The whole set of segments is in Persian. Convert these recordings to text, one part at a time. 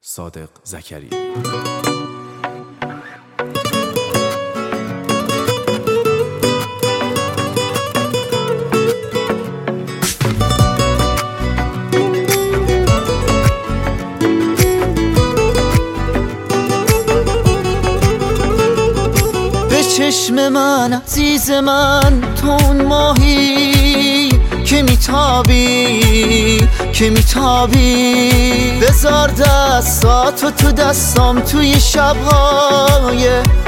صادق زکریایی. به چشم من عزیز من تو اون ماهی که میتابی بذار دستاتو تو دستام توی شبهای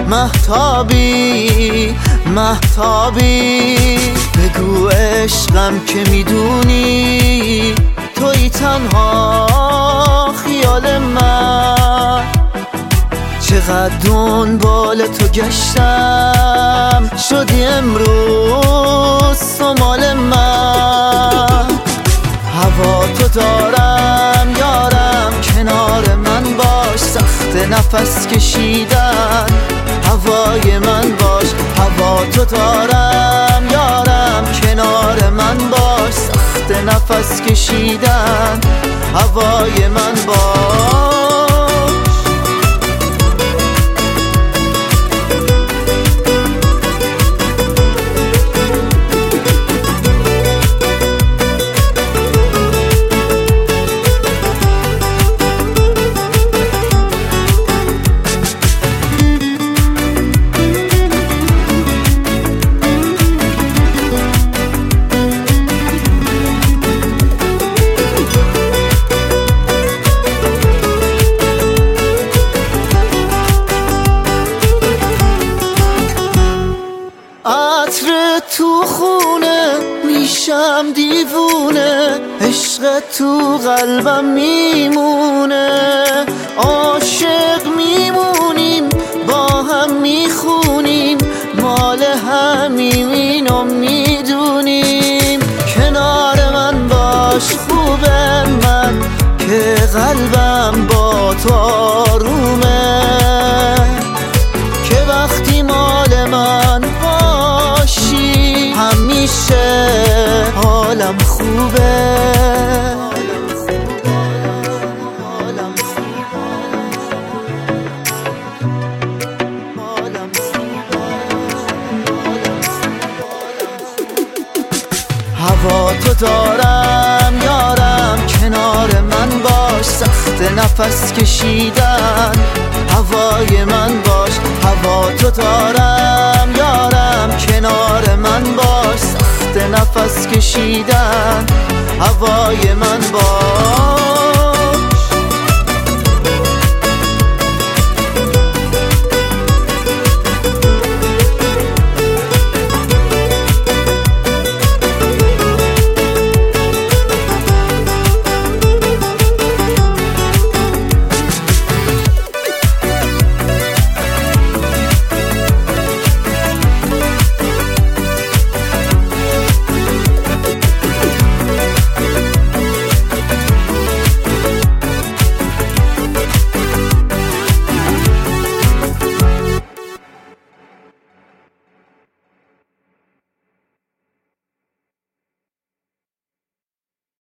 مهتابی بگو عشقم که میدونی توی تنها خیال من چقدر دنبال تو گشتم شدی امروز سمال من هوا تو دارم یارم کنار من باش سخت نفس کشیدن هوای من باش هوا تو دارم یارم کنار من باش سخت نفس کشیدن هوای من باش عطر تو خونه میشم دیوونه عشق تو قلبم میمونه عاشق میمونیم با هم میخونیم مال همیم اینو میدونیم کنار من باش خوبه من که قلبم با تو آرومه که وقتی مال من همیشه حالم خوبه هوا تو دارم یارم کنار من باش سخت نفس کشیدن هوای من باش هوا تو دارم یارم کنار من باش سخت نفس کشیدن هوای من باش